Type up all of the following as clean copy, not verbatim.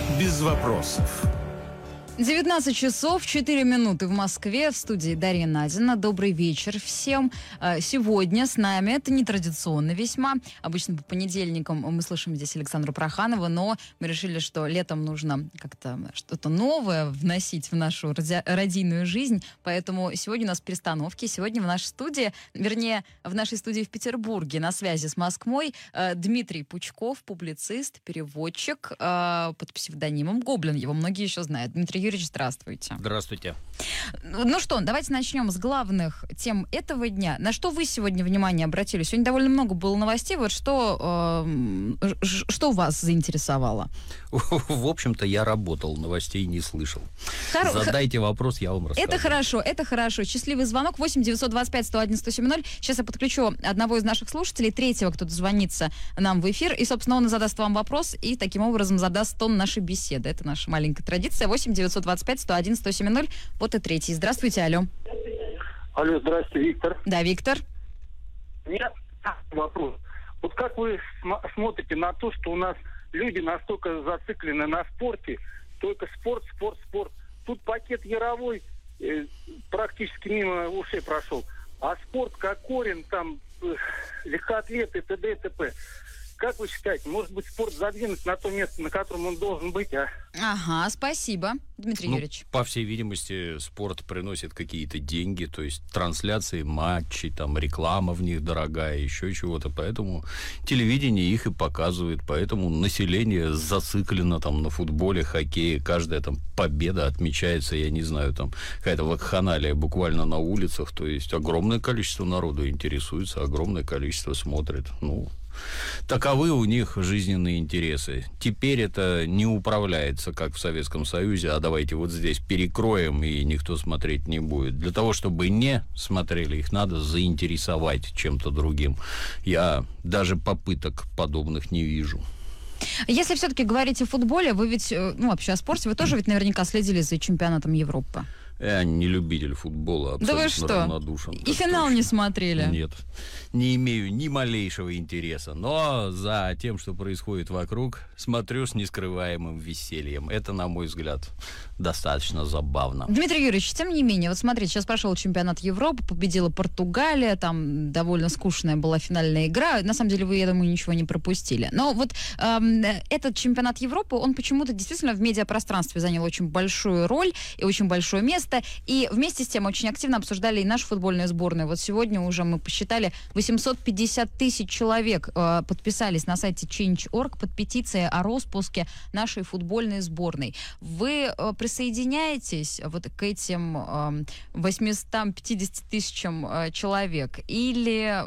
без вопросов. 19 часов 4 минуты в Москве, в студии Дарья Надина. Добрый вечер всем. Сегодня с нами, это нетрадиционно весьма, обычно по понедельникам мы слышим здесь Александру Проханову, но мы решили, что летом нужно как-то что-то новое вносить в нашу радийную жизнь, поэтому сегодня у нас перестановки. Сегодня в нашей студии, вернее, в нашей студии в Петербурге на связи с Москвой Дмитрий Пучков, публицист, переводчик под псевдонимом Гоблин. Его многие еще знают. Дмитрий Юрьевич, здравствуйте. Здравствуйте. Ну что, давайте начнем с главных тем этого дня. На что вы сегодня внимание обратили? Сегодня довольно много было новостей. Вот что вас заинтересовало? В общем-то, я работал, новостей не слышал. Задайте вопрос, я вам расскажу. Это хорошо. Счастливый звонок 8 925 101 107 0. Сейчас я подключу одного из наших слушателей, третьего, кто дозвонится нам в эфир, и, собственно, он задаст вам вопрос и таким образом задаст тон нашей беседы. Это наша маленькая традиция. 8 925 101 107 0. Вот и третий. Здравствуйте, алло. Алло, здрасте, Виктор. Да, Виктор. У меня вопрос. Вот как вы смотрите на то, что у нас люди настолько зациклены на спорте, только спорт. Тут пакет Яровой практически мимо ушей прошел. А спорт как корень, там легкоатлеты, т.д. и т.п. Как вы считаете, может быть, спорт задвинуть на то место, на котором он должен быть, а? Ага, спасибо, Дмитрий Юрьевич. По всей видимости, спорт приносит какие-то деньги, то есть трансляции матчей, там реклама в них дорогая, еще чего-то, поэтому телевидение их и показывает, поэтому население зациклено там на футболе, хоккее, каждая там победа отмечается, я не знаю, там какая-то вакханалия буквально на улицах, то есть огромное количество народу интересуется, огромное количество смотрит, таковы у них жизненные интересы. Теперь это не управляется, как в Советском Союзе, а давайте вот здесь перекроем, и никто смотреть не будет. Для того, чтобы не смотрели, их надо заинтересовать чем-то другим. Я даже попыток подобных не вижу. Если все-таки говорить о футболе, вы ведь, вообще о спорте, вы тоже ведь наверняка следили за чемпионатом Европы. Я не любитель футбола, абсолютно равнодушен. И финал не смотрели? Нет, не имею ни малейшего интереса, но за тем, что происходит вокруг, смотрю с нескрываемым весельем. Это, на мой взгляд, достаточно забавно. Дмитрий Юрьевич, тем не менее, вот смотрите, сейчас прошел чемпионат Европы, победила Португалия, там довольно скучная была финальная игра. На самом деле, вы, я думаю, ничего не пропустили. Но вот этот чемпионат Европы, он почему-то действительно в медиапространстве занял очень большую роль и очень большое место. И вместе с тем очень активно обсуждали и нашу футбольную сборную. Вот сегодня уже мы посчитали, 850 тысяч человек подписались на сайте Change.org под петицией о распуске нашей футбольной сборной. Вы присоединяетесь вот к этим 850 тысячам человек? Или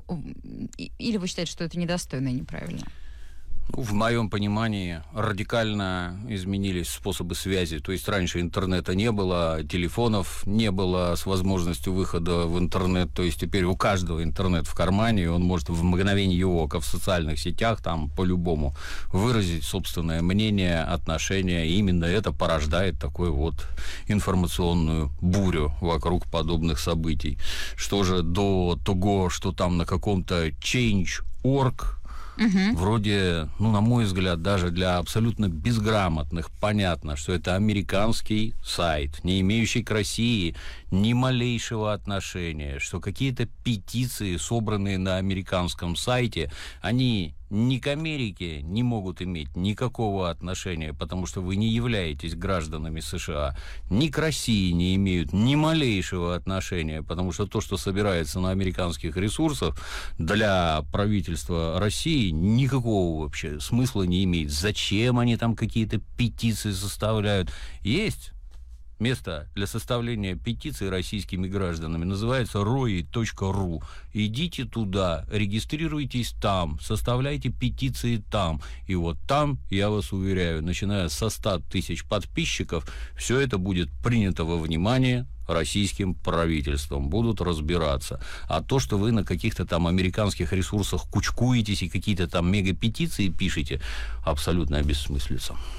вы считаете, что это недостойно и неправильно? В моем понимании радикально изменились способы связи. То есть раньше интернета не было, телефонов не было с возможностью выхода в интернет. То есть теперь у каждого интернет в кармане, и он может в мгновение ока в социальных сетях там по-любому выразить собственное мнение, отношение. И именно это порождает такую вот информационную бурю вокруг подобных событий. Что же до того, что там на каком-то Change.org вроде, на мой взгляд, даже для абсолютно безграмотных понятно, что это американский сайт, не имеющий к России ни малейшего отношения, что какие-то петиции, собранные на американском сайте, они ни к Америке не могут иметь никакого отношения, потому что вы не являетесь гражданами США, ни к России не имеют ни малейшего отношения, потому что то, что собирается на американских ресурсах, для правительства России никакого вообще смысла не имеет. Зачем они там какие-то петиции составляют? Есть место для составления петиций российскими гражданами, называется roi.ru. Идите туда, регистрируйтесь там, составляйте петиции там. И вот там, я вас уверяю, начиная со 100 тысяч подписчиков, все это будет принято во внимание российским правительством, будут разбираться. А то, что вы на каких-то там американских ресурсах кучкуетесь и какие-то там мегапетиции пишете, абсолютная бессмыслица.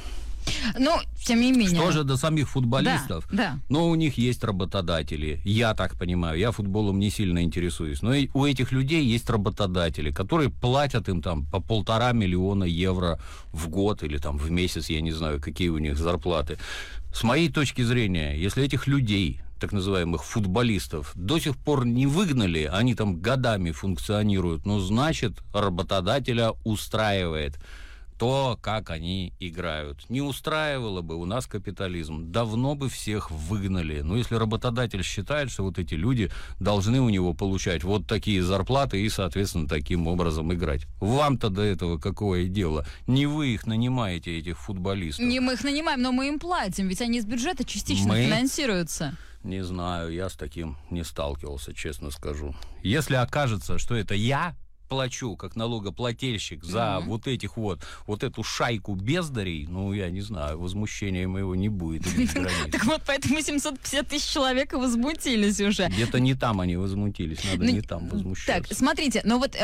Но, тем не менее... Что же до самих футболистов? Да. Но у них есть работодатели, я так понимаю, я футболом не сильно интересуюсь, но и у этих людей есть работодатели, которые платят им там по 1,5 миллиона евро в год или там в месяц, я не знаю, какие у них зарплаты. С моей точки зрения, если этих людей, так называемых футболистов, до сих пор не выгнали, они там годами функционируют, ну, значит, работодателя устраивает то, как они играют. Не устраивало бы у нас капитализм, давно бы всех выгнали. Но если работодатель считает, что вот эти люди должны у него получать вот такие зарплаты и, соответственно, таким образом играть. Вам-то до этого какое дело? Не вы их нанимаете, этих футболистов. Не мы их нанимаем, но мы им платим, ведь они из бюджета частично финансируются. Не знаю, я с таким не сталкивался, честно скажу. Если окажется, что это я плачу как налогоплательщик за вот этих вот эту шайку бездарей, ну, я не знаю, возмущения моего не будет. Так вот, поэтому 750 тысяч человек и возмутились уже. Где-то не там они возмутились, надо не там возмущаться. Так, смотрите, ну вот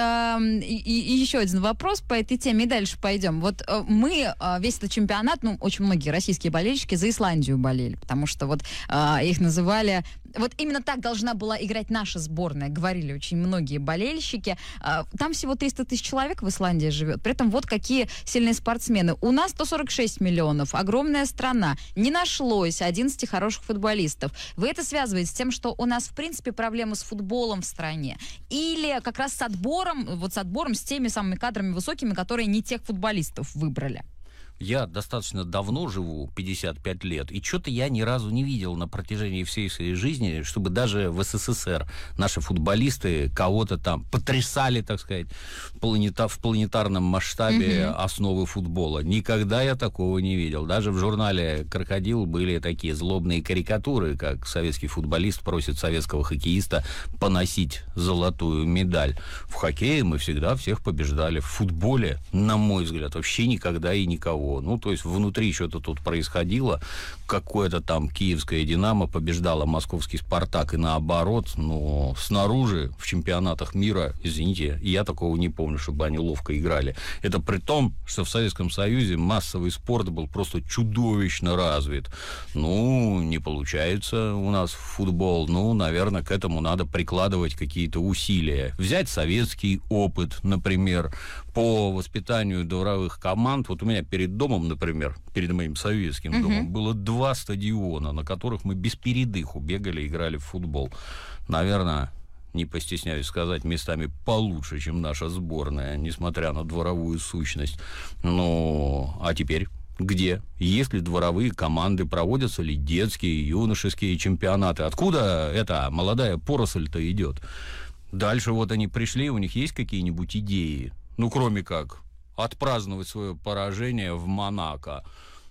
и еще один вопрос по этой теме, и дальше пойдем. Вот мы весь этот чемпионат, ну, очень многие российские болельщики за Исландию болели, потому что вот их называли... Вот именно так должна была играть наша сборная, говорили очень многие болельщики. Там всего 300 тысяч человек в Исландии живет. При этом вот какие сильные спортсмены. У нас 146 миллионов, огромная страна. Не нашлось 11 хороших футболистов. Вы это связываете с тем, что у нас, в принципе, проблемы с футболом в стране? Или как раз с отбором, с теми самыми кадрами высокими, которые не тех футболистов выбрали? Я достаточно давно живу, 55 лет, и что-то я ни разу не видел на протяжении всей своей жизни, чтобы даже в СССР наши футболисты кого-то там потрясали, так сказать, в планетарном масштабе основы футбола. Никогда я такого не видел. Даже в журнале «Крокодил» были такие злобные карикатуры, как советский футболист просит советского хоккеиста поносить золотую медаль. В хоккее мы всегда всех побеждали. В футболе, на мой взгляд, вообще никогда и никого. Ну, то есть внутри что-то тут происходило, какое-то там киевское «Динамо» побеждало московский «Спартак» и наоборот, но снаружи в чемпионатах мира, извините, я такого не помню, чтобы они ловко играли. Это при том, что в Советском Союзе массовый спорт был просто чудовищно развит. Ну, не получается у нас футбол, ну, наверное, к этому надо прикладывать какие-то усилия. Взять советский опыт, например, по воспитанию дворовых команд. Вот у меня перед домом, например, перед моим советским домом, было 2 стадиона, на которых мы без передыху бегали, играли в футбол. Наверное, не постесняюсь сказать, местами получше, чем наша сборная, несмотря на дворовую сущность. Ну, а теперь где? Есть ли дворовые команды? Проводятся ли детские, юношеские чемпионаты? Откуда эта молодая поросль-то идет? Дальше вот они пришли, у них есть какие-нибудь идеи? Ну, кроме как отпраздновать свое поражение в Монако.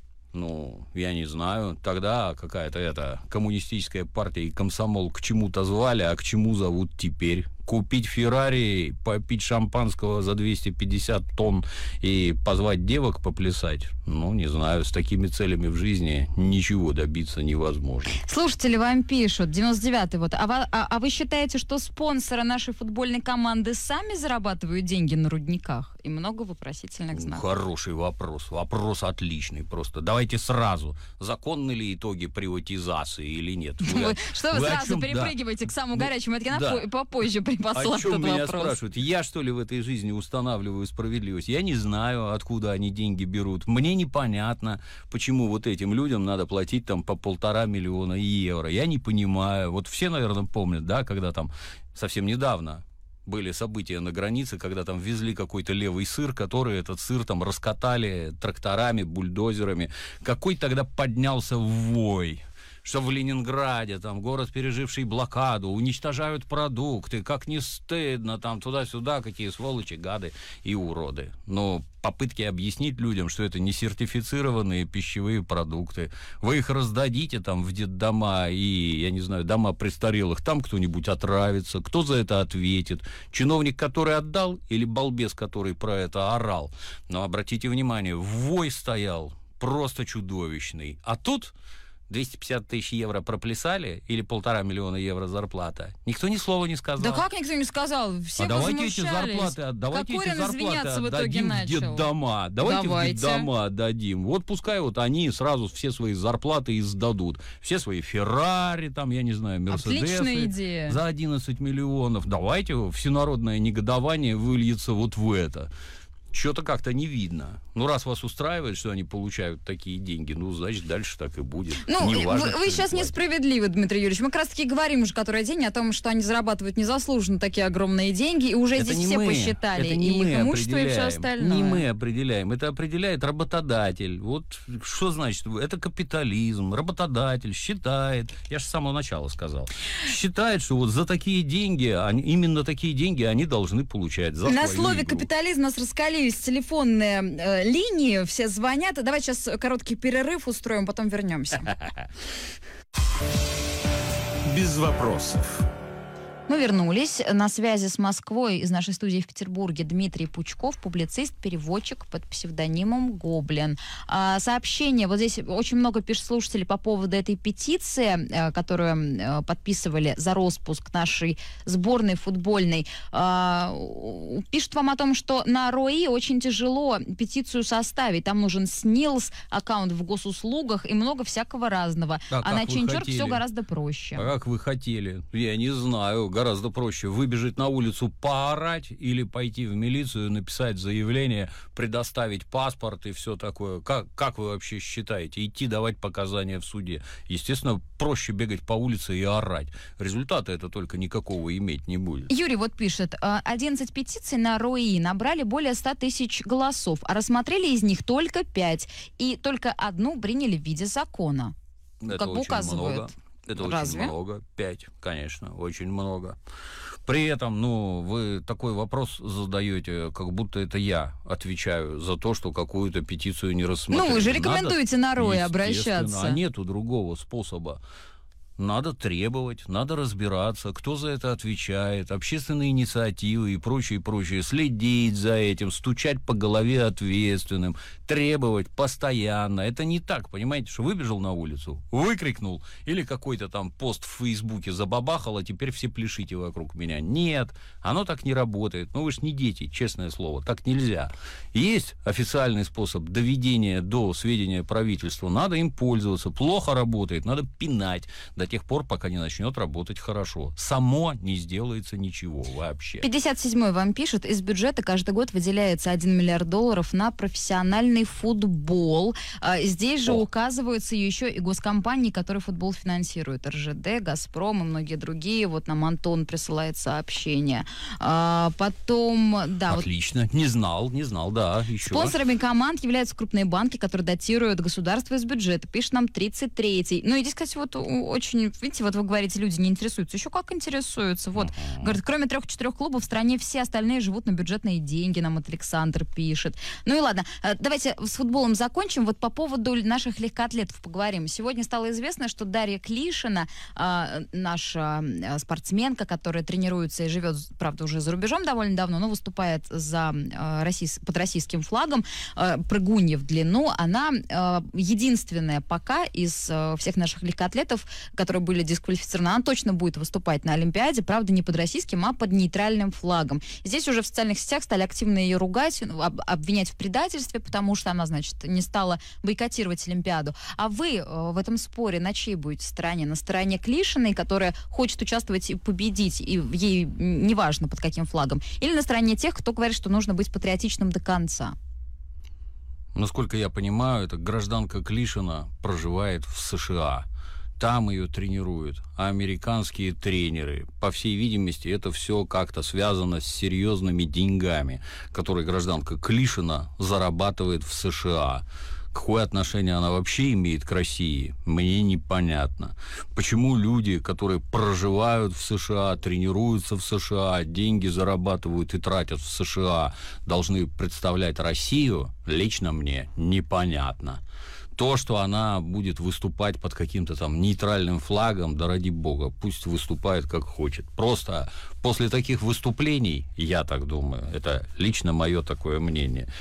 Ну, я не знаю. Тогда какая-то коммунистическая партия и комсомол к чему-то звали, а к чему зовут теперь? Купить Феррари, попить шампанского за 250 тонн и позвать девок поплясать? Ну, не знаю, с такими целями в жизни ничего добиться невозможно. Слушатели вам пишут, 99-й вот, а вы считаете, что спонсоры нашей футбольной команды сами зарабатывают деньги на рудниках? И много вопросительных знаков. Хороший вопрос. Вопрос отличный просто. Давайте сразу. Законны ли итоги приватизации или нет? Что вы сразу перепрыгиваете к самому горячему? Это я попозже припасла этот вопрос. О чем меня спрашивают? Я, что ли, в этой жизни устанавливаю справедливость? Я не знаю, откуда они деньги берут. Мне непонятно, почему вот этим людям надо платить там по 1,5 миллиона евро. Я не понимаю. Вот все, наверное, помнят, да, когда там совсем недавно были события на границе, когда там везли какой-то левый сыр, который этот сыр там раскатали тракторами, бульдозерами. Какой тогда поднялся вой, что в Ленинграде, там, город, переживший блокаду, уничтожают продукты, как не стыдно, там, туда-сюда, какие сволочи, гады и уроды. Но попытки объяснить людям, что это не сертифицированные пищевые продукты, вы их раздадите там в детдома и, я не знаю, дома престарелых, там кто-нибудь отравится, кто за это ответит? Чиновник, который отдал, или балбес, который про это орал? Но обратите внимание, вой стоял просто чудовищный. А тут 250 тысяч евро проплясали или 1,5 миллиона евро зарплата? Никто ни слова не сказал. Да как никто не сказал? Все давайте эти зарплаты отдадим в детдома. Давайте в детдома отдадим. Вот пускай вот они сразу все свои зарплаты издадут. Все свои Феррари, там, я не знаю, Мерседесы за 11 миллионов. Давайте всенародное негодование выльется вот в это. Что-то как-то не видно. Ну, раз вас устраивает, что они получают такие деньги, ну, значит, дальше так и будет. Ну, вы сейчас несправедливы, Дмитрий Юрьевич. Мы как раз-таки говорим уже который день о том, что они зарабатывают незаслуженно такие огромные деньги, и уже это здесь все посчитали. Это не и имущество, и все остальное. Не мы определяем. Это определяет работодатель. Вот что значит? Это капитализм. Работодатель считает, я же с самого начала сказал, считает, что вот за такие деньги, именно такие деньги они должны получать. За на слове игру. Капитализм нас раскалились телефонные линии, все звонят. Давай сейчас короткий перерыв устроим, потом вернемся. Без вопросов. Мы вернулись. На связи с Москвой из нашей студии в Петербурге Дмитрий Пучков, публицист, переводчик под псевдонимом Гоблин. Сообщение, вот здесь очень много пишет слушателей по поводу этой петиции, которую подписывали за распуск нашей сборной футбольной. Пишут вам о том, что на РОИ очень тяжело петицию составить. Там нужен СНИЛС, аккаунт в госуслугах и много всякого разного. А на Ченчорк все гораздо проще. А как вы хотели? Я не знаю. Гораздо проще выбежать на улицу, поорать или пойти в милицию, написать заявление, предоставить паспорт и все такое. Как вы вообще считаете? Идти давать показания в суде? Естественно, проще бегать по улице и орать. Результата это только никакого иметь не будет. Юрий вот пишет, 11 петиций на РОИ набрали более 100 тысяч голосов, а рассмотрели из них только 5, и только одну приняли в виде закона. Это как бы указывает. Много. Это очень много. 5, конечно, очень много. При этом, вы такой вопрос задаете, как будто это я отвечаю за то, что какую-то петицию не рассмотрели. Вы же рекомендуете на РОИ обращаться. А нету другого способа. Надо требовать, надо разбираться, кто за это отвечает, общественные инициативы и прочее, прочее, следить за этим, стучать по голове ответственным, требовать постоянно. Это не так, понимаете, что выбежал на улицу, выкрикнул, или какой-то там пост в Фейсбуке забабахал, а теперь все пляшите вокруг меня. Нет, оно так не работает. Вы ж не дети, честное слово, так нельзя. Есть официальный способ доведения до сведения правительства, надо им пользоваться. Плохо работает, надо пинать до тех пор, пока не начнет работать хорошо. Само не сделается ничего вообще. 57-й вам пишет, из бюджета каждый год выделяется $1 миллиард на профессиональный футбол. Здесь же указываются еще и госкомпании, которые футбол финансируют. РЖД, Газпром и многие другие. Вот нам Антон присылает сообщение. Потом, да. Отлично. Вот... Не знал, да. Еще. Спонсорами команд являются крупные банки, которые датируют государство из бюджета. Пишет нам 33-й. Ну и здесь, кстати, вот очень, видите, вот вы говорите, люди не интересуются. Еще как интересуются. Вот, говорит, кроме 3-4 клубов в стране все остальные живут на бюджетные деньги, нам вот Александр пишет. Ну и ладно, давайте с футболом закончим. Вот по поводу наших легкоатлетов поговорим. Сегодня стало известно, что Дарья Клишина, наша спортсменка, которая тренируется и живет, правда, уже за рубежом довольно давно, но выступает под российским флагом, прыгунья в длину, она единственная пока из всех наших легкоатлетов, которые были дисквалифицированы, она точно будет выступать на Олимпиаде, правда, не под российским, а под нейтральным флагом. Здесь уже в социальных сетях стали активно ее ругать, обвинять в предательстве, потому что она, значит, не стала бойкотировать Олимпиаду. А вы в этом споре на чьей будете стороне? На стороне Клишиной, которая хочет участвовать и победить, и ей неважно под каким флагом? Или на стороне тех, кто говорит, что нужно быть патриотичным до конца? Насколько я понимаю, эта гражданка Клишина проживает в США. Там ее тренируют американские тренеры. По всей видимости, это все как-то связано с серьезными деньгами, которые гражданка Клишина зарабатывает в США. Какое отношение она вообще имеет к России, мне непонятно. Почему люди, которые проживают в США, тренируются в США, деньги зарабатывают и тратят в США, должны представлять Россию, лично мне непонятно. То, что она будет выступать под каким-то там нейтральным флагом, да ради бога, пусть выступает как хочет. Просто после таких выступлений, я так думаю, это лично мое такое мнение,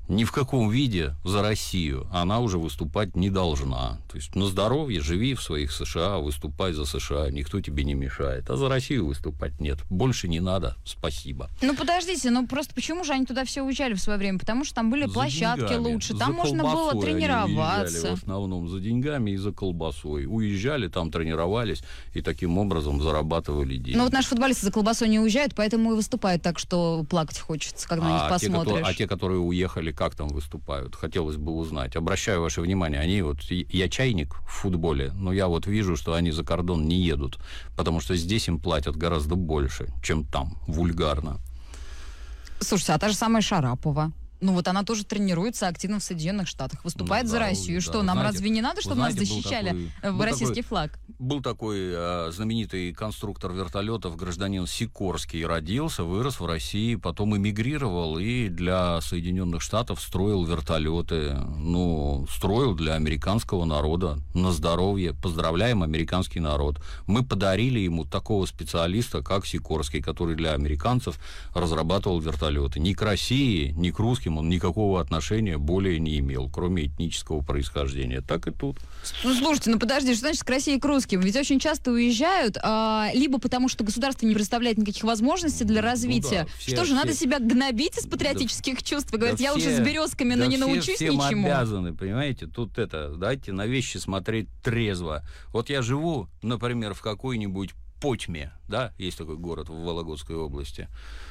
ни в каком виде за Россию она уже выступать не должна. То есть на здоровье живи в своих США, выступай за США, никто тебе не мешает. А за Россию выступать нет. Больше не надо, спасибо. Ну, подождите, просто почему же они туда все уезжали в свое время? Потому что там были площадки лучше, там можно было тренироваться. В основном за деньгами и за колбасой. Уезжали, там тренировались и таким образом зарабатывали деньги. Ну, вот наши футболисты за колбасой не уезжают, поэтому и выступают так, что плакать хочется, когда на них посмотришь. Те, которые уехали, как там выступают? Хотелось бы узнать. Обращаю ваше внимание, они я чайник в футболе, но я вот вижу, что они за кордон не едут, потому что здесь им платят гораздо больше, чем там, вульгарно. Слушайте, а та же самая Шарапова. Ну вот она тоже тренируется активно в Соединенных Штатах, выступает за Россию. Что, нам разве не надо, чтобы нас защищали российский флаг? Был такой знаменитый конструктор вертолетов, гражданин Сикорский, родился, вырос в России, потом эмигрировал и для Соединенных Штатов строил вертолеты. Ну, строил для американского народа на здоровье. Поздравляем американский народ. Мы подарили ему такого специалиста, как Сикорский, который для американцев разрабатывал вертолеты. Ни к России, ни к русским он никакого отношения более не имел, кроме этнического происхождения. Так и тут. Слушайте, подожди, что значит к России и к русским? Ведь очень часто уезжают, либо потому что государство не предоставляет никаких возможностей для развития. Надо себя гнобить из патриотических чувств? Вы говорите, я лучше с березками, но не научусь ничему. Всем обязаны, понимаете? Тут давайте на вещи смотреть трезво. Вот я живу, например, в какой-нибудь Потьме, да, есть такой город в Вологодской области.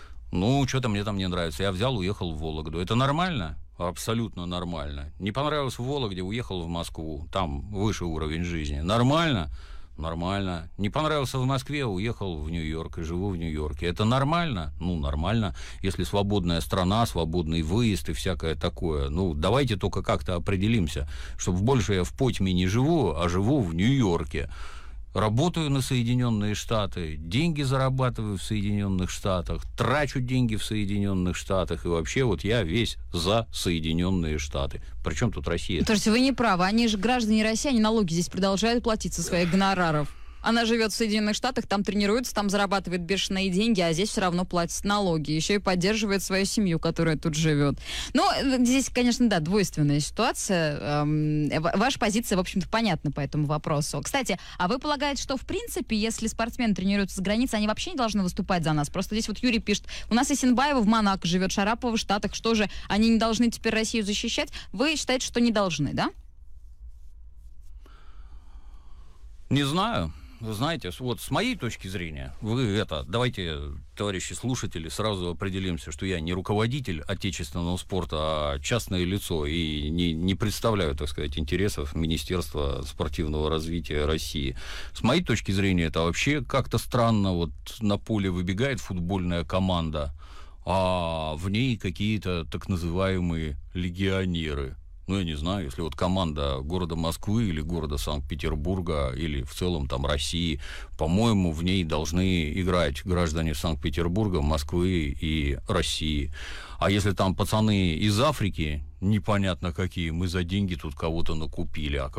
Ну, что-то мне там не нравится. Я взял, уехал в Вологду. Это нормально? Абсолютно нормально. Не понравилось в Вологде, уехал в Москву. Там выше уровень жизни. Нормально? Нормально. Не понравился в Москве, уехал в Нью-Йорк и живу в Нью-Йорке. Это нормально? Ну, нормально. Если свободная страна, свободный выезд и всякое такое. Ну, давайте только как-то определимся, чтобы больше я в Потьме не живу, а живу в Нью-Йорке. Работаю на Соединенные Штаты, деньги зарабатываю в Соединенных Штатах, трачу деньги в Соединенных Штатах, и вообще вот я весь за Соединенные Штаты. Причем тут Россия? Слушайте, вы не правы, они же граждане России, они налоги здесь продолжают платить со своих гонораров. Она живет в Соединенных Штатах, там тренируется, там зарабатывает бешеные деньги, а здесь все равно платит налоги. Еще и поддерживает свою семью, которая тут живет. Но здесь, конечно, да, двойственная ситуация. Ваша позиция, в общем-то, понятна по этому вопросу. Кстати, а вы полагаете, что, в принципе, если спортсмены тренируются за границей, они вообще не должны выступать за нас? Просто здесь вот Юрий пишет, у нас Исенбаева в Монако живет, Шарапова в Штатах. Что же, они не должны теперь Россию защищать? Вы считаете, что не должны, да? Не знаю. Вы знаете, вот с моей точки зрения, давайте, товарищи слушатели, сразу определимся, что я не руководитель отечественного спорта, а частное лицо, и не представляю, так сказать, интересов Министерства спортивного развития России. С моей точки зрения, это вообще как-то странно, вот на поле выбегает футбольная команда, а в ней какие-то так называемые легионеры. Ну, я не знаю, если вот команда города Москвы или города Санкт-Петербурга или в целом там России, по-моему, в ней должны играть граждане Санкт-Петербурга, Москвы и России. А если там пацаны из Африки, непонятно какие, мы за деньги тут кого-то накупили, а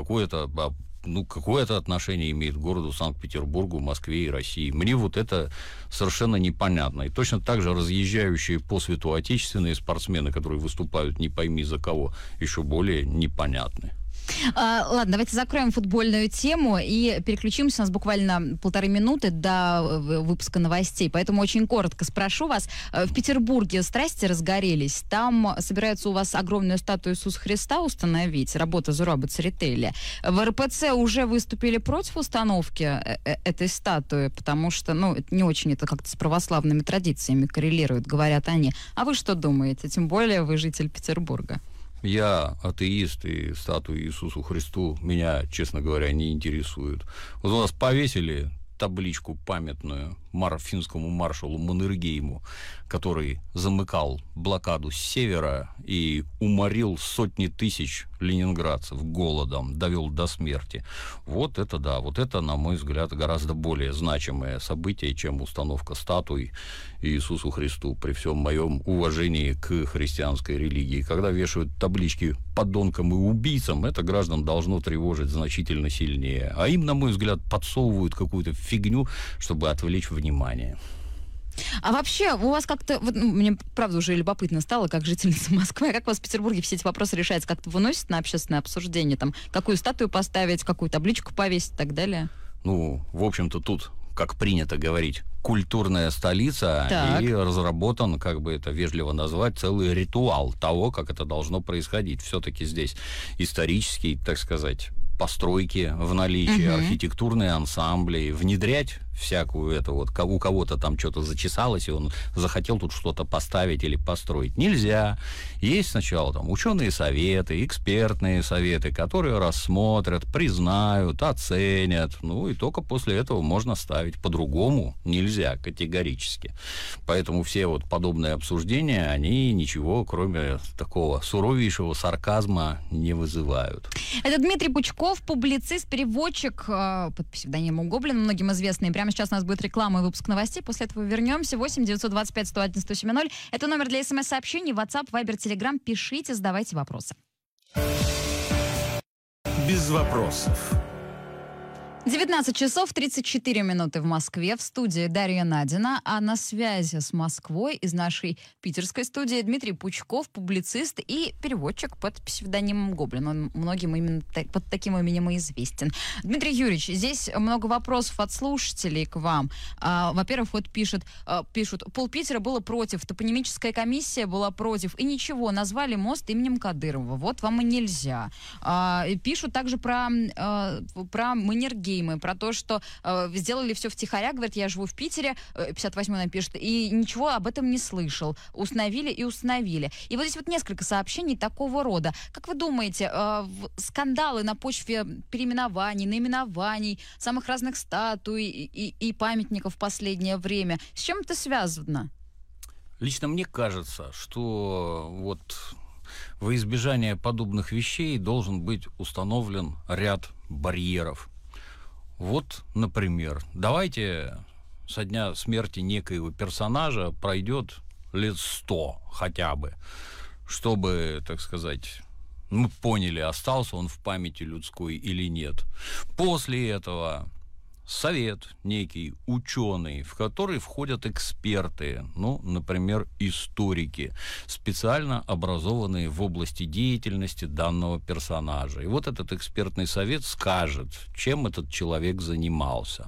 какое-то отношение имеет к городу Санкт-Петербургу, Москве и России. Мне вот это совершенно непонятно. И точно так же разъезжающие по свету отечественные спортсмены, которые выступают не пойми за кого, еще более непонятны. Ладно, давайте закроем футбольную тему и переключимся. У нас буквально 1,5 минуты до выпуска новостей, поэтому очень коротко спрошу вас. В Петербурге страсти разгорелись. Там собираются у вас огромную статую Иисуса Христа установить. Работа Зураба Церетели. В РПЦ уже выступили против установки этой статуи, потому что, это не очень это как-то с православными традициями коррелирует, говорят они. А вы что думаете? Тем более вы житель Петербурга. Я атеист, и статуи Иисусу Христу меня, честно говоря, не интересуют. Вот у нас повесили табличку памятную финскому маршалу Маннергейму, который замыкал блокаду с севера и уморил сотни тысяч ленинградцев голодом, довел до смерти. Вот это да, вот это, на мой взгляд, гораздо более значимое событие, чем установка статуй Иисусу Христу, при всем моем уважении к христианской религии. Когда вешают таблички подонкам и убийцам, это граждан должно тревожить значительно сильнее. А им, на мой взгляд, подсовывают какую-то фигню, чтобы отвлечь внимание. А вообще, у вас как-то, вот, мне правда уже любопытно стало, как жительница Москвы, а как у вас в Петербурге все эти вопросы решаются? Как-то выносят на общественное обсуждение? Там, какую статую поставить, какую табличку повесить и так далее? Ну, в общем-то, тут, как принято говорить, культурная столица, Так. и разработан, как бы это вежливо назвать, целый ритуал того, как это должно происходить. Все-таки здесь исторический, так сказать, постройки в наличии, архитектурные ансамбли, внедрять всякую это вот, у кого-то там что-то зачесалось, и он захотел тут что-то поставить или построить. Нельзя. Есть сначала там ученые советы, экспертные советы, которые рассмотрят, признают, оценят, ну и только после этого можно ставить. По-другому нельзя категорически. Поэтому все вот подобные обсуждения, они ничего, кроме такого суровейшего сарказма, не вызывают. Это Дмитрий Пучков, публицист, переводчик под псевдонимом Гоблин, многим известный. Прямо сейчас у нас будет реклама и выпуск новостей. После этого вернемся. 8-925-101-107-0. Это номер для смс-сообщений. WhatsApp, Viber, Telegram. Пишите, задавайте вопросы. Без вопросов. 19 часов 34 минуты в Москве. В студии Дарья Надина. А на связи с Москвой из нашей питерской студии Дмитрий Пучков, публицист и переводчик под псевдонимом Гоблин. Он многим именно под таким именем и известен. Дмитрий Юрьевич, здесь много вопросов от слушателей к вам. Во-первых, вот пишут, полпитера было против, топонимическая комиссия была против, и ничего, назвали мост именем Кадырова. Вот вам и нельзя. Пишут также про Маннергейм, про то, что сделали все втихаря, говорит, я живу в Питере, 58-й напишет, и ничего об этом не слышал. Установили и установили. И вот здесь вот несколько сообщений такого рода. Как вы думаете, скандалы на почве переименований, наименований, самых разных статуй и памятников в последнее время, с чем это связано? Лично мне кажется, что вот во избежание подобных вещей должен быть установлен ряд барьеров. Вот, например, давайте со дня смерти некоего персонажа пройдет лет 100 хотя бы, чтобы, так сказать, мы поняли, остался он в памяти людской или нет. После этого совет некий, ученый, в который входят эксперты, ну, например, историки, специально образованные в области деятельности данного персонажа. И вот этот экспертный совет скажет, чем этот человек занимался.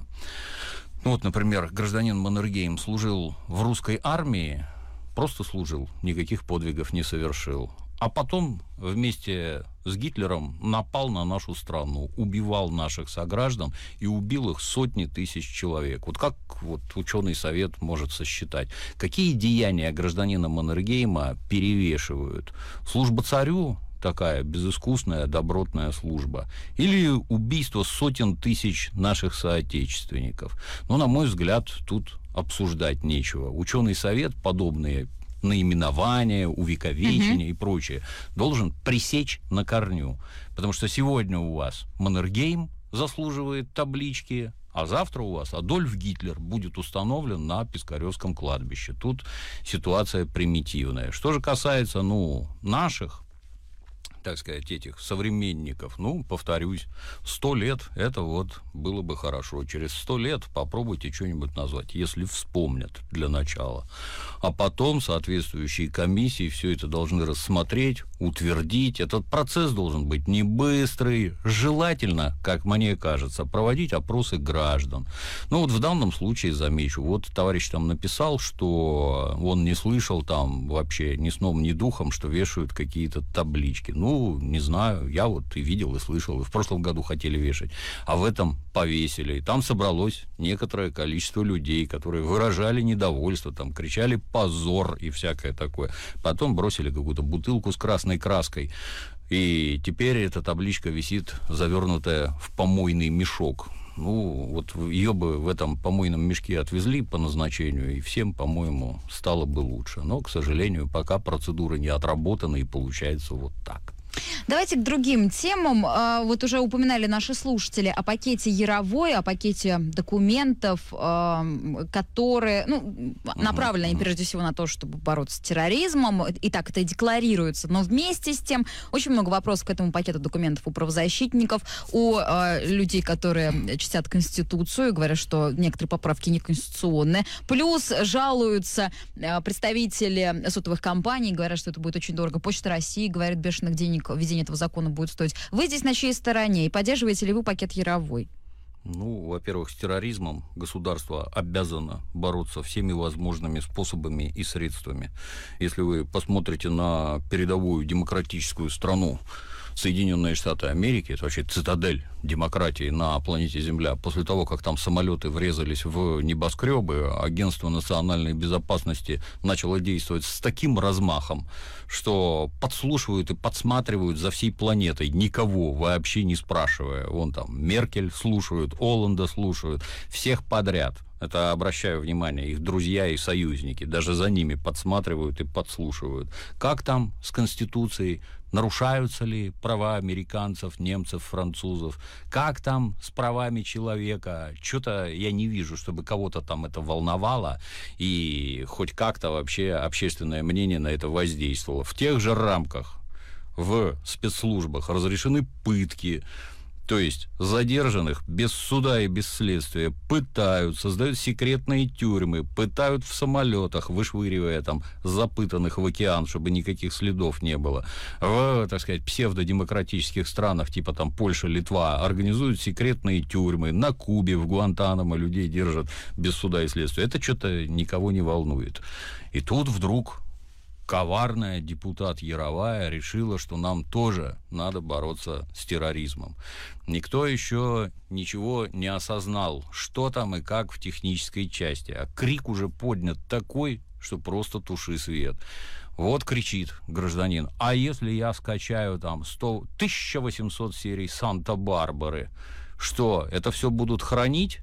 Ну, вот, например, гражданин Маннергейм служил в русской армии, просто служил, никаких подвигов не совершил. А потом вместе с Гитлером напал на нашу страну, убивал наших сограждан и убил их сотни тысяч человек. Вот как вот ученый совет может сосчитать, какие деяния гражданина Маннергейма перевешивают? Служба царю, такая безыскусная, добротная служба, или убийство сотен тысяч наших соотечественников? Ну, на мой взгляд, тут обсуждать нечего. Ученый совет подобные наименования, увековечения и прочее должен пресечь на корню. Потому что сегодня у вас Маннергейм заслуживает таблички, а завтра у вас Адольф Гитлер будет установлен на Пискаревском кладбище. Тут ситуация примитивная. Что же касается, наших, так сказать, этих современников, повторюсь, 100 лет, это вот было бы хорошо. Через 100 лет попробуйте что-нибудь назвать, если вспомнят для начала. А потом соответствующие комиссии все это должны рассмотреть, утвердить. Этот процесс должен быть не быстрый, желательно, как мне кажется, проводить опросы граждан. Вот в данном случае замечу, вот товарищ там написал, что он не слышал там вообще ни сном, ни духом, что вешают какие-то таблички. Не знаю, я вот и видел, и слышал, и в прошлом году хотели вешать, а в этом повесили. И там собралось некоторое количество людей, которые выражали недовольство, там кричали «позор» и всякое такое. Потом бросили какую-то бутылку с красной краской, и теперь эта табличка висит, завернутая в помойный мешок. Вот ее бы в этом помойном мешке отвезли по назначению, и всем, по-моему, стало бы лучше. Но, к сожалению, пока процедура не отработана, и получается вот так. Давайте к другим темам. Вот уже упоминали наши слушатели о пакете Яровой, о пакете документов, которые направлены прежде всего на то, чтобы бороться с терроризмом. И так это и декларируется. Но вместе с тем очень много вопросов к этому пакету документов у правозащитников, у людей, которые чтят Конституцию, говорят, что некоторые поправки неконституционные. Плюс жалуются представители сотовых компаний, говорят, что это будет очень дорого. Почта России говорит, бешеных денег введение этого закона будет стоить. Вы здесь на чьей стороне? И поддерживаете ли вы пакет Яровой? Во-первых, с терроризмом государство обязано бороться всеми возможными способами и средствами. Если вы посмотрите на передовую демократическую страну, Соединенные Штаты Америки, это вообще цитадель демократии на планете Земля, после того, как там самолеты врезались в небоскребы, Агентство национальной безопасности начало действовать с таким размахом, что подслушивают и подсматривают за всей планетой, никого вообще не спрашивая. Вон там Меркель слушают, Олланда слушают, всех подряд. Это, обращаю внимание, их друзья и союзники, даже за ними подсматривают и подслушивают. Как там с Конституцией? Нарушаются ли права американцев, немцев, французов? Как там с правами человека? Что-то я не вижу, чтобы кого-то там это волновало, и хоть как-то вообще общественное мнение на это воздействовало. В тех же рамках в спецслужбах разрешены пытки, то есть задержанных без суда и без следствия пытают, создают секретные тюрьмы, пытают в самолетах, вышвыривая там запытанных в океан, чтобы никаких следов не было. В, так сказать, псевдодемократических странах, типа там Польша, Литва, организуют секретные тюрьмы. На Кубе, в Гуантанамо людей держат без суда и следствия. Это что-то никого не волнует. И тут вдруг коварная депутат Яровая решила, что нам тоже надо бороться с терроризмом. Никто еще ничего не осознал, что там и как в технической части. А крик уже поднят такой, что просто туши свет. Вот кричит гражданин: а если я скачаю там 1800 серий Санта-Барбары, что, это все будут хранить?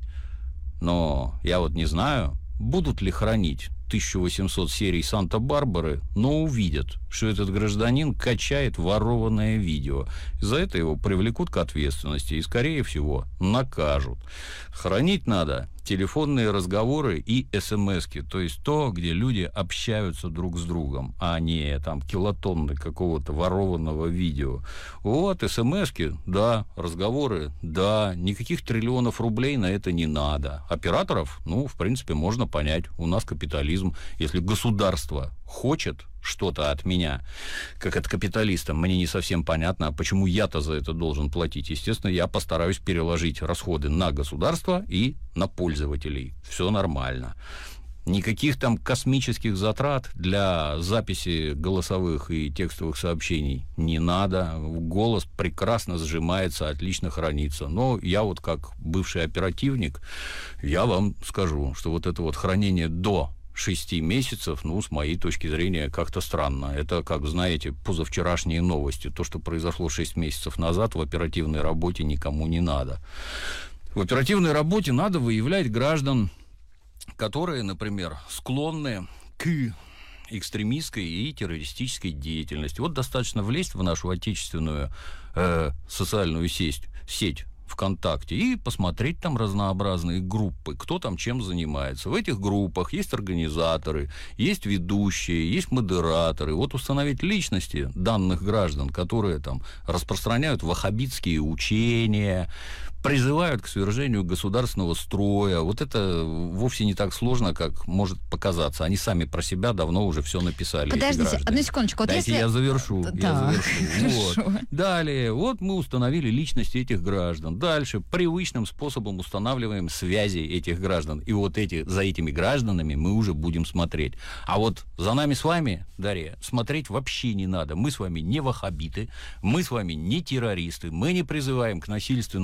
Но я вот не знаю, будут ли хранить 1800 серий Санта-Барбары, но увидят, что этот гражданин качает ворованное видео. За это его привлекут к ответственности и, скорее всего, накажут. Хранить надо телефонные разговоры и смс-ки, то есть то, где люди общаются друг с другом, а не там килотонны какого-то ворованного видео. Вот, смс-ки, да, разговоры, да, никаких триллионов рублей на это не надо. Операторов, в принципе, можно понять, у нас капитализм. Если государство хочет что-то от меня, как от капиталиста, мне не совсем понятно, а почему я-то за это должен платить. Естественно, я постараюсь переложить расходы на государство и на пользователей. Все нормально. Никаких там космических затрат для записи голосовых и текстовых сообщений не надо. Голос прекрасно сжимается, отлично хранится. Но я вот как бывший оперативник, я вам скажу, что вот это вот хранение до 6 месяцев, с моей точки зрения, как-то странно. Это, как знаете, позавчерашние новости. То, что произошло 6 месяцев назад, в оперативной работе никому не надо. В оперативной работе надо выявлять граждан, которые, например, склонны к экстремистской и террористической деятельности. Вот достаточно влезть в нашу отечественную социальную сеть ВКонтакте и посмотреть там разнообразные группы, кто там чем занимается. В этих группах есть организаторы, есть ведущие, есть модераторы. Вот установить личности данных граждан, которые там распространяют ваххабитские учения, призывают к свержению государственного строя. Вот это вовсе не так сложно, как может показаться. Они сами про себя давно уже все написали. Подождите, одну секундочку. Вот дайте я завершу. Вот. Далее, вот мы установили личности этих граждан. Дальше привычным способом устанавливаем связи этих граждан. И вот за этими гражданами мы уже будем смотреть. А вот за нами с вами, Дарья, смотреть вообще не надо. Мы с вами не ваххабиты, мы с вами не террористы, мы не призываем к насильственному свержению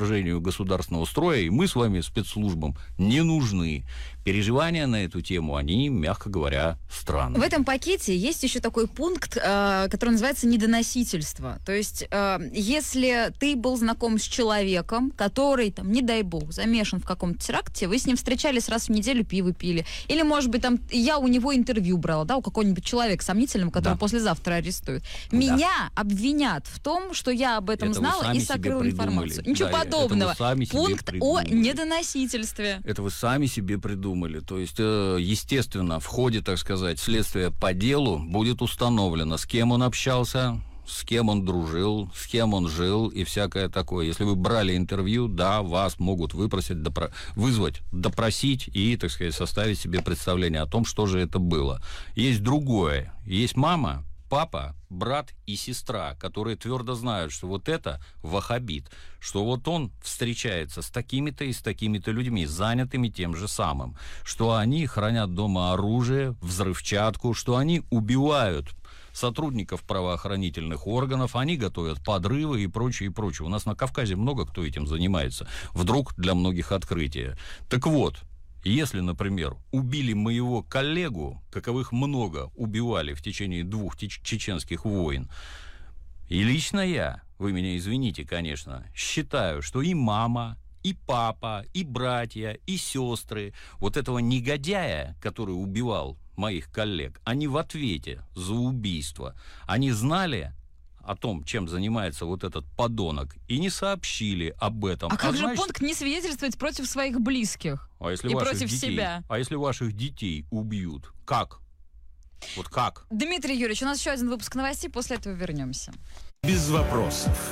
свержению государственного строя, и мы с вами спецслужбам не нужны. Переживания на эту тему, они, мягко говоря, странные. В этом пакете есть еще такой пункт, который называется недоносительство. То есть, если ты был знаком с человеком, который, там, не дай бог, замешан в каком-то теракте, вы с ним встречались раз в неделю, пиво пили, или, может быть, там, я у него интервью брала, да, у какого-нибудь человека сомнительного, которого послезавтра арестуют. Меня обвинят в том, что я об этом знала и сокрыла информацию. Ничего подобного. Пункт о недоносительстве. Это вы сами себе придумали. То есть, естественно, в ходе, так сказать, следствия по делу будет установлено, с кем он общался, с кем он дружил, с кем он жил и всякое такое. Если вы брали интервью, да, вас могут вызвать, допросить и, так сказать, составить себе представление о том, что же это было. Есть другое. Есть мама, папа, брат и сестра, которые твердо знают, что вот это ваххабит, что вот он встречается с такими-то и с такими-то людьми, занятыми тем же самым, что они хранят дома оружие, взрывчатку, что они убивают сотрудников правоохранительных органов, они готовят подрывы и прочее, и прочее. У нас на Кавказе много кто этим занимается. Вдруг для многих открытие. Так вот, если, например, убили моего коллегу, каковых много убивали в течение 2 чеченских войн, и лично я, вы меня извините, конечно, считаю, что и мама, и папа, и братья, и сестры вот этого негодяя, который убивал моих коллег, они в ответе за убийство. Они знали о том, чем занимается вот этот подонок, и не сообщили об этом. А как же пункт не свидетельствовать против своих близких и против себя? А если ваших детей убьют? Как? Вот как? Дмитрий Юрьевич, у нас еще один выпуск новостей, после этого вернемся. Без вопросов.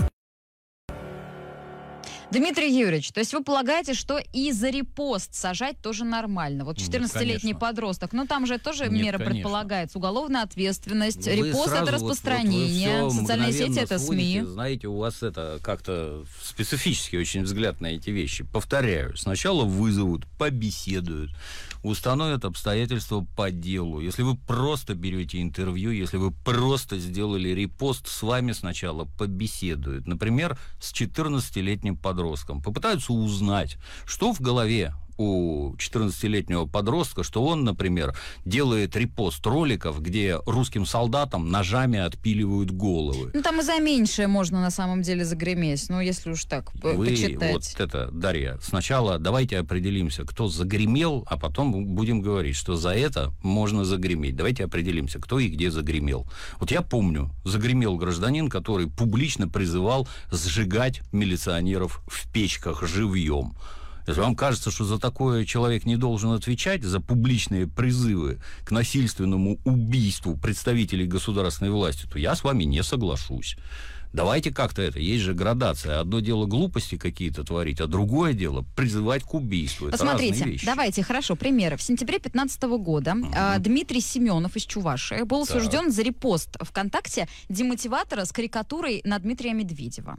Дмитрий Юрьевич, то есть вы полагаете, что и за репост сажать тоже нормально? Вот 14-летний подросток, ну там же тоже мера предполагается. Уголовная ответственность, репост — это распространение, социальные сети — это СМИ. Знаете, у вас это как-то специфический очень взгляд на эти вещи. Повторяю, сначала вызовут, побеседуют, установят обстоятельства по делу. Если вы просто берете интервью, если вы просто сделали репост, с вами сначала побеседуют. Например, с 14-летним подростком. Попытаются узнать, что в голове у 14-летнего подростка, что он, например, делает репост роликов, где русским солдатам ножами отпиливают головы. Ну, там и за меньшее можно на самом деле загреметь, ну, если уж так почитать. Вот это, Дарья, сначала давайте определимся, кто загремел, а потом будем говорить, что за это можно загреметь. Давайте определимся, кто и где загремел. Вот я помню, загремел гражданин, который публично призывал сжигать милиционеров в печках живьем. Если вам кажется, что за такое человек не должен отвечать, за публичные призывы к насильственному убийству представителей государственной власти, то я с вами не соглашусь. Давайте как-то это. Есть же градация. Одно дело глупости какие-то творить, а другое дело призывать к убийству. Это посмотрите, разные вещи. Давайте, хорошо, примеры. В сентябре 2015 года Дмитрий Семенов из Чувашии был осужден за репост ВКонтакте демотиватора с карикатурой на Дмитрия Медведева.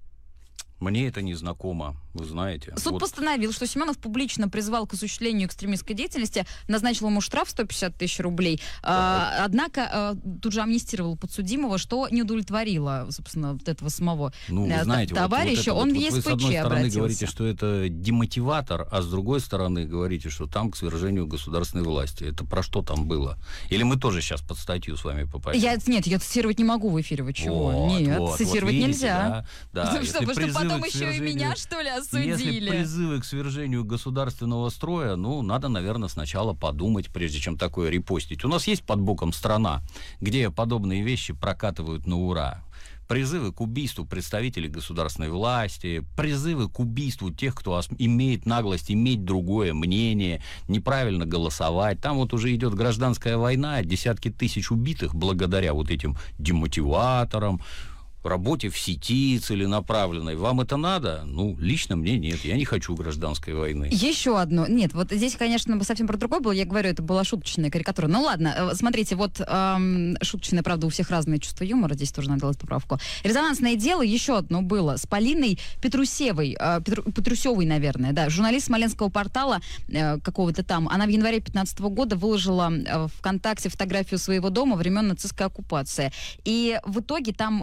Мне это не знакомо, вы знаете. Суд постановил, что Семенов публично призвал к осуществлению экстремистской деятельности, назначил ему штраф 150 тысяч рублей, однако тут же амнистировал подсудимого, что не удовлетворило, собственно, вот этого самого товарища. Он в ЕСПЧ вы, с одной стороны, обратился. говорите, что это демотиватор, а с другой стороны, говорите, что там к свержению государственной власти. Это про что там было? Или мы тоже сейчас под статью с вами попадем? Нет, я цитировать не могу в эфире. Вы чего? Нет, цитировать видите, нельзя. Да. Чтобы потом еще и меня, что ли, осудили? Если призывы к свержению государственного строя, ну, надо, наверное, сначала подумать, прежде чем такое репостить. У нас есть под боком страна, где подобные вещи прокатывают на ура. Призывы к убийству представителей государственной власти, призывы к убийству тех, кто имеет наглость иметь другое мнение, неправильно голосовать. Там вот уже идет гражданская война, десятки тысяч убитых благодаря вот этим демотиваторам, работе в сети целенаправленной. Вам это надо? Ну, лично мне нет. Я не хочу гражданской войны. Еще одно. Нет, вот здесь, конечно, совсем про другое было. Я говорю, это была шуточная карикатура. Ну ладно, смотрите, вот шуточная, правда, у всех разные чувства юмора. Здесь тоже надо делать поправку. Резонансное дело еще одно было с Полиной Петрусевой, наверное, да, журналист смоленского портала какого-то там. Она в январе 2015 года выложила в ВКонтакте фотографию своего дома времен нацистской оккупации. И в итоге там правоохранительные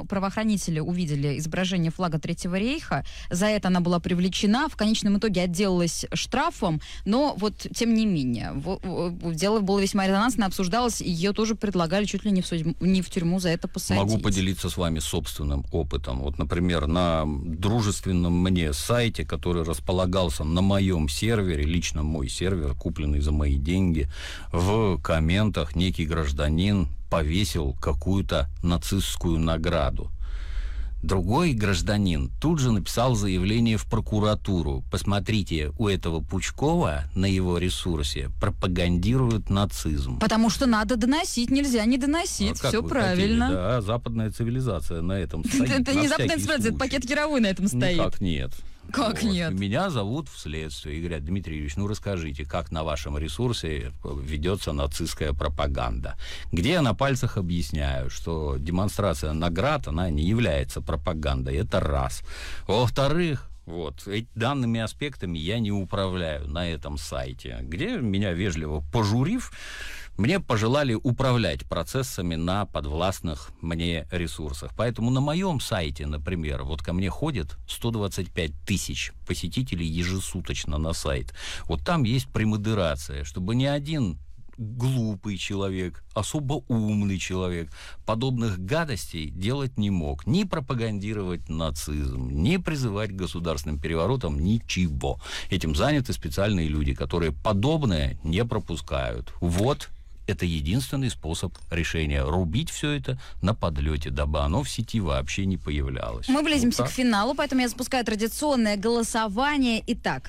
правоохранители увидели изображение флага Третьего рейха. За это она была привлечена. В конечном итоге отделалась штрафом. Но вот, тем не менее, дело было весьма резонансное, обсуждалось. Ее тоже предлагали чуть ли не в тюрьму за это посадить. Могу поделиться с вами собственным опытом. Вот, например, на дружественном мне сайте, который располагался на моем сервере, лично мой сервер, купленный за мои деньги, в комментах некий гражданин повесил какую-то нацистскую награду. Другой гражданин тут же написал заявление в прокуратуру. Посмотрите, у этого Пучкова на его ресурсе пропагандируют нацизм. Потому что надо доносить, нельзя не доносить. Все правильно. Хотели? Да, западная цивилизация на этом стоит. Это не западная цивилизация, это пакет Яровой на этом стоит. Никак нет. Как нет? Меня зовут в следствие и говорят: Дмитрий Юрьевич, ну расскажите, как на вашем ресурсе ведется нацистская пропаганда. Где я на пальцах объясняю, что демонстрация наград, она не является пропагандой, это раз. Во-вторых, вот, данными аспектами я не управляю на этом сайте, где меня вежливо пожурив, мне пожелали управлять процессами на подвластных мне ресурсах. Поэтому на моем сайте, например, вот ко мне ходит 125 тысяч посетителей ежесуточно на сайт. Вот там есть премодерация, чтобы ни один глупый человек, особо умный человек подобных гадостей делать не мог. Ни пропагандировать нацизм, ни призывать к государственным переворотам, ничего. Этим заняты специальные люди, которые подобное не пропускают. Вот. Это единственный способ решения. Рубить все это на подлете, дабы оно в сети вообще не появлялось. Мы близимся к финалу, поэтому я запускаю традиционное голосование. Итак,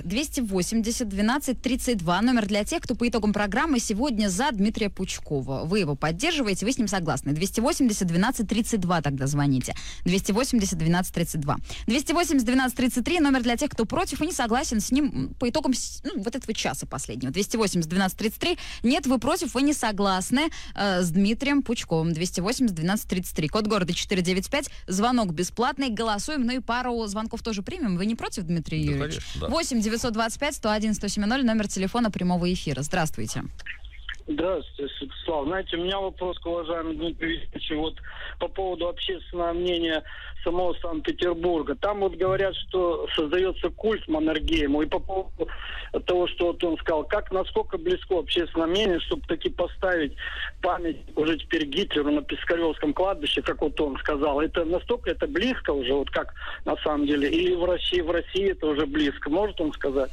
280-12-32, номер для тех, кто по итогам программы сегодня за Дмитрия Пучкова. Вы его поддерживаете, вы с ним согласны. 280-12-32 тогда звоните. 280-12-32. 280-12-33, номер для тех, кто против и не согласен с ним по итогам вот этого часа последнего. 280-12-33. Нет, вы против, вы не согласны с Дмитрием Пучковым. 280-12-33. Код города 495. Звонок бесплатный. Голосуем. Ну и пару звонков тоже примем. Вы не против, Дмитрий Юрьевич? Конечно, да. 8-925-101-107-0. Номер телефона прямого эфира. Здравствуйте. Здравствуйте, Святослав. Знаете, у меня вопрос к уважаемому Дмитрию Юрьевичу вот по поводу общественного мнения самого Санкт-Петербурга. Там вот говорят, что создается культ Маннергейму. И по поводу того, что вот он сказал, насколько близко общественное мнение, чтобы таки поставить память уже теперь Гитлеру на Пискаревском кладбище, как вот он сказал. Это настолько это близко уже, вот как на самом деле. Или в России это уже близко. Может он сказать?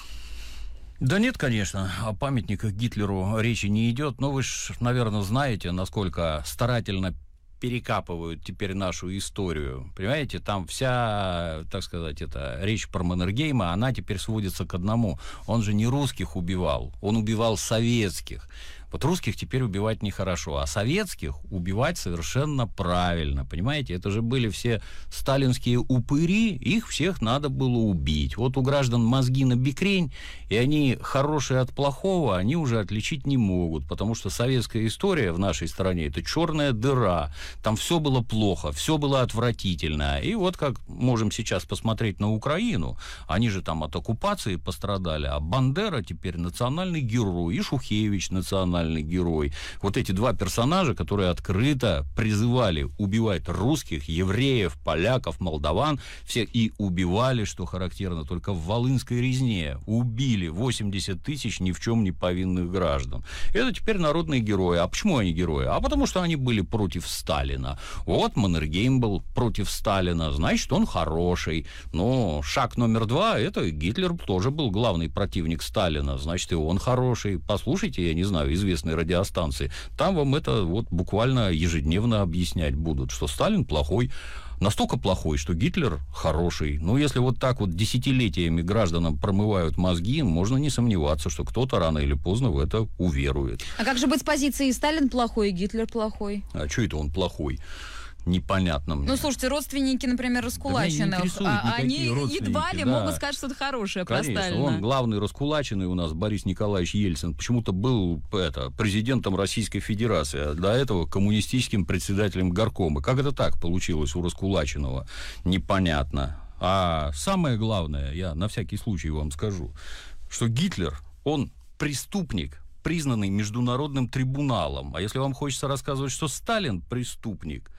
Да нет, конечно, о памятниках Гитлеру речи не идет, но вы же, наверное, знаете, насколько старательно перекапывают теперь нашу историю. Понимаете, там вся, так сказать, эта речь про Маннергейма, она теперь сводится к одному. Он же не русских убивал, он убивал советских. Вот русских теперь убивать нехорошо, а советских убивать совершенно правильно, понимаете? Это же были все сталинские упыри, их всех надо было убить. Вот у граждан мозги на бекрень, и они хорошие от плохого, они уже отличить не могут, потому что советская история в нашей стране — это черная дыра. Там все было плохо, все было отвратительно. И вот как можем сейчас посмотреть на Украину, они же там от оккупации пострадали, а Бандера теперь национальный герой, и Шухевич национальный герой. Вот эти два персонажа, которые открыто призывали убивать русских, евреев, поляков, молдаван, всех, и убивали, что характерно, только в Волынской резне убили 80 тысяч ни в чем не повинных граждан. Это теперь народные герои. А почему они герои? А потому что они были против Сталина. Вот Маннергейм был против Сталина, значит, он хороший. Но шаг номер 2, это Гитлер тоже был главный противник Сталина, значит, и он хороший. Послушайте, я не знаю, известные радиостанции, там вам это вот буквально ежедневно объяснять будут, что Сталин плохой, настолько плохой, что Гитлер хороший. Ну, если вот так вот десятилетиями гражданам промывают мозги, можно не сомневаться, что кто-то рано или поздно в это уверует. А как же быть с позицией Сталин плохой и Гитлер плохой? А что это он плохой? Непонятно мне. Ну, слушайте, родственники, например, раскулаченных, да они едва ли могут сказать что-то хорошее про Сталина. Конечно, он главный раскулаченный у нас, Борис Николаевич Ельцин, почему-то был президентом Российской Федерации, а до этого коммунистическим председателем горкома. Как это так получилось у раскулаченного? Непонятно. А самое главное, я на всякий случай вам скажу, что Гитлер, он преступник, признанный международным трибуналом. А если вам хочется рассказывать, что Сталин преступник,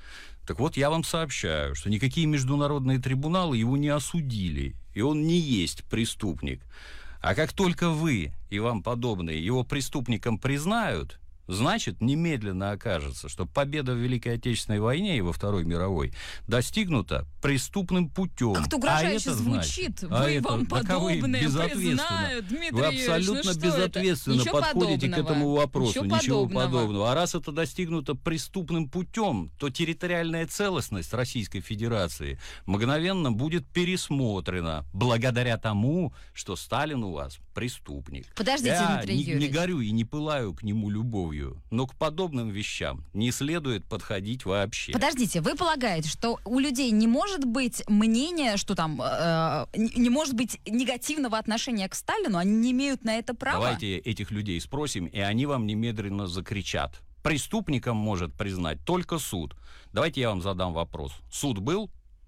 Так вот, я вам сообщаю, что никакие международные трибуналы его не осудили, и он не есть преступник. А как только вы и вам подобные его преступником признают, значит, немедленно окажется, что победа в Великой Отечественной войне и во Второй мировой достигнута преступным путем. Как-то угрожающе звучит. Вы вам подобные признают, Дмитрий Вы абсолютно безответственно подходите к этому вопросу. Ничего подобного. А раз это достигнуто преступным путем, то территориальная целостность Российской Федерации мгновенно будет пересмотрена благодаря тому, что Сталин у вас преступник. Подождите, Дмитрий Юрьевич. Не горю и не пылаю к нему любовью, но к подобным вещам не следует подходить вообще. Подождите, вы полагаете, что у людей не может быть мнения, что там не может быть негативного отношения к Сталину? Они не имеют на это права? Давайте этих людей спросим, и они вам немедленно закричат. Преступником может признать только суд. Давайте я вам задам вопрос. Суд был?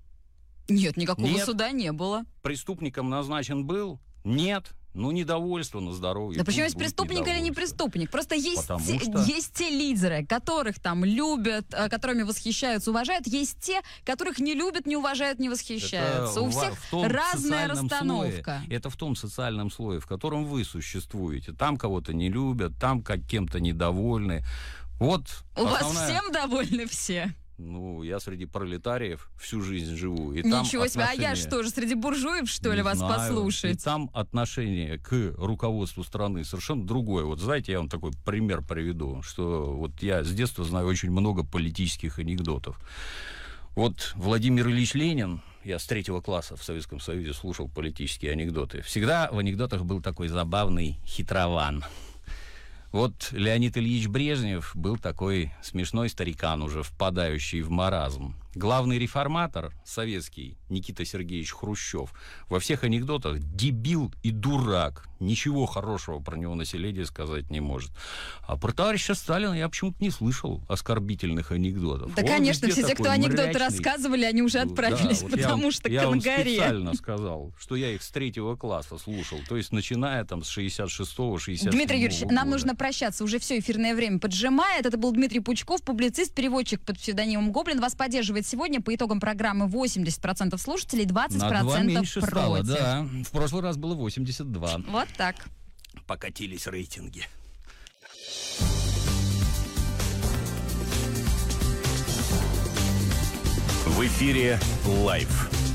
Нет, никакого суда не было. Преступником назначен был? Нет. Ну, недовольство на здоровье. Да почему есть преступник или не преступник? Просто есть те лидеры, которых там любят, которыми восхищаются, уважают. Есть те, которых не любят, не уважают, не восхищаются. У всех разная расстановка. Это в том социальном слое, в котором вы существуете. Там кого-то не любят, там кем-то недовольны. Вот у вас всем довольны все? Ну, я среди пролетариев всю жизнь живу. И ничего себе, а я что же, среди буржуев, что ли, вас послушать? И там отношение к руководству страны совершенно другое. Вот знаете, я вам такой пример приведу, что вот я с детства знаю очень много политических анекдотов. Вот Владимир Ильич Ленин, я с 3 класса в Советском Союзе слушал политические анекдоты. Всегда в анекдотах был такой забавный хитрован. Вот Леонид Ильич Брежнев был такой смешной старикан, уже впадающий в маразм. Главный реформатор советский Никита Сергеевич Хрущев во всех анекдотах дебил и дурак. Ничего хорошего про него население сказать не может. А про товарища Сталина я почему-то не слышал оскорбительных анекдотов. Да, конечно, все те, кто анекдоты рассказывали, они уже отправились, да, вот потому что к Ангаре. Я вам специально сказал, что я их с 3 класса слушал, то есть начиная там с 66-го, 67-го Дмитрий Юрьевич, года. нам нужно прощаться, уже все эфирное время поджимает. Это был Дмитрий Пучков, публицист, переводчик под псевдонимом Гоблин. Вас поддерживает сегодня по итогам программы 80% слушателей, 20% на 2 меньше против. Стало, да. В прошлый раз было 82. Вот так. Покатились рейтинги. В эфире «Лайф».